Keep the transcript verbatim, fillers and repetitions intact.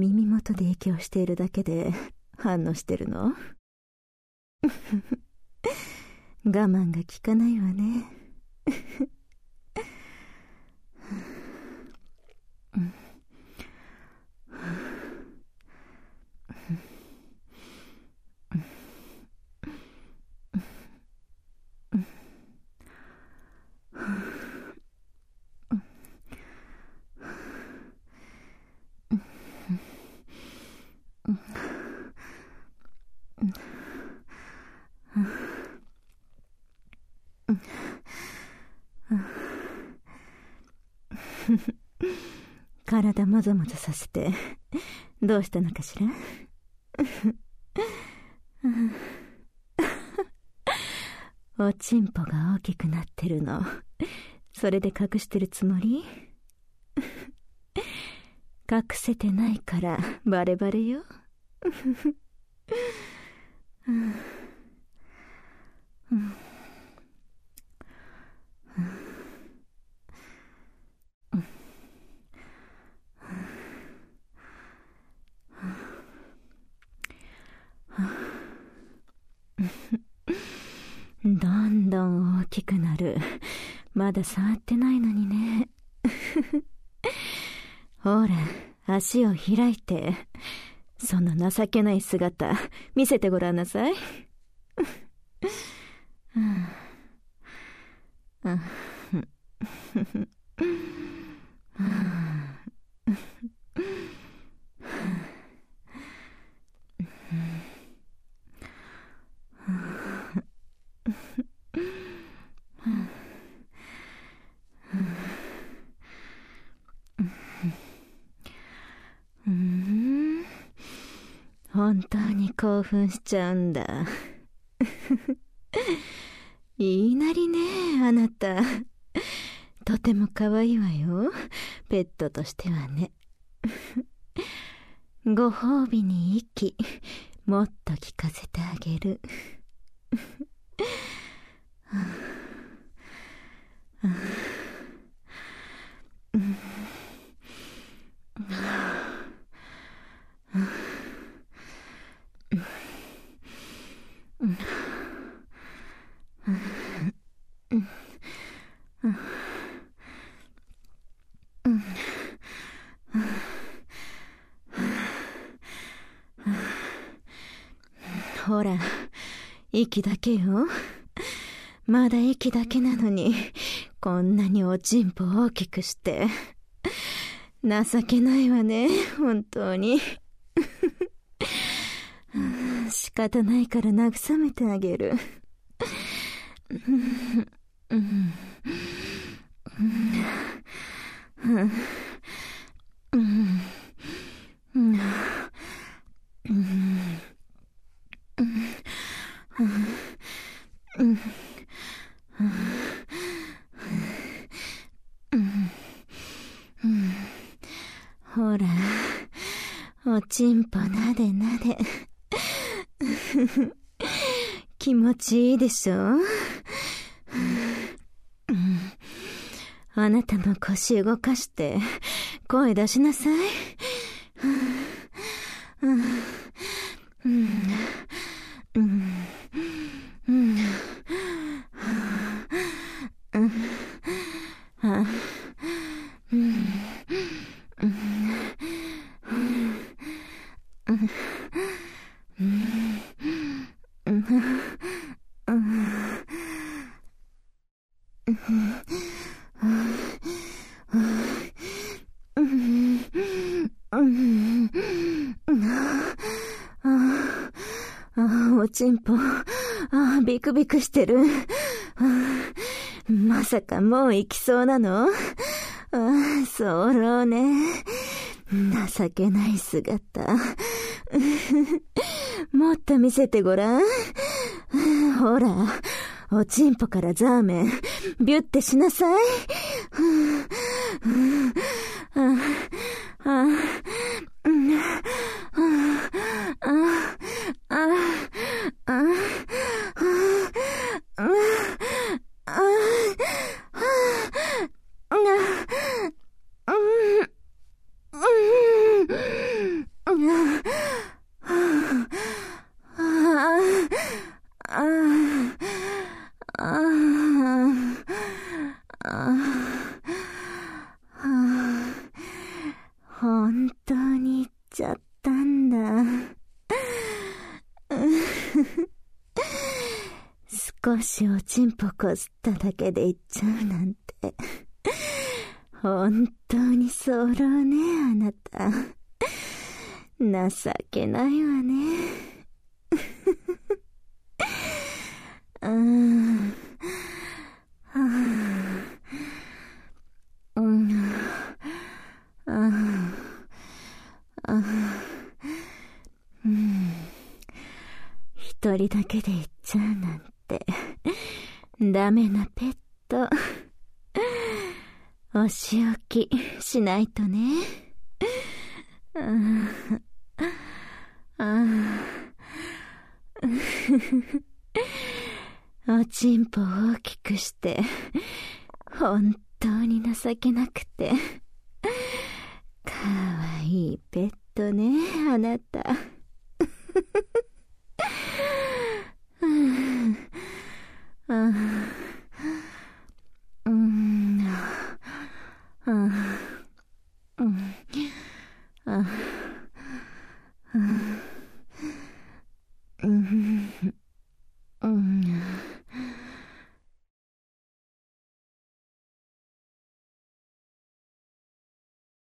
耳元で息をしているだけで反応してるの？我慢が効かないわね。体もぞもぞさせてどうしたのかしら？おちんぽが大きくなってるの、それで隠してるつもり？隠せてないからバレバレよ。どんどん大きくなる。まだ触ってないのにね。ほら、足を開いて。その情けない姿見せてごらんなさい。本当に興奮しちゃうんだ。いいなりね、あなた。とても可愛いわよ、ペットとしてはね。ご褒美に息、もっと聞かせてあげる。ほら、息だけよ。まだ息だけなのに、こんなにおちんぽ大きくして。情けないわね、本当に。仕方ないから慰めてあげる。ほら、おちんぽなでなで。気持ちいいでしょ？あなたも腰動かして声出しなさい。おちんぽ、あ、ビクビクしてる。まさかもう行きそうなの？あ、そうね。情けない姿。もっと見せてごらん。ほら、おちんぽからザーメン、ビュってしなさい。 ああ、ああ、ああ、本当に行っちゃったんだ。少しおちんぽこすっただけで行っちゃうなんて。本当にそうろうね、あなた。情けないわね。ああ、ああ、うん、ああ、ああ、うん。一人だけで行っちゃうなんて、ダメなペット。お仕置きしないとね。ああ、ああ、おちんぽを大きくして、本当に情けなくて。かわいいペットね、あなた。ああ、うん、ああ、うん、ああ。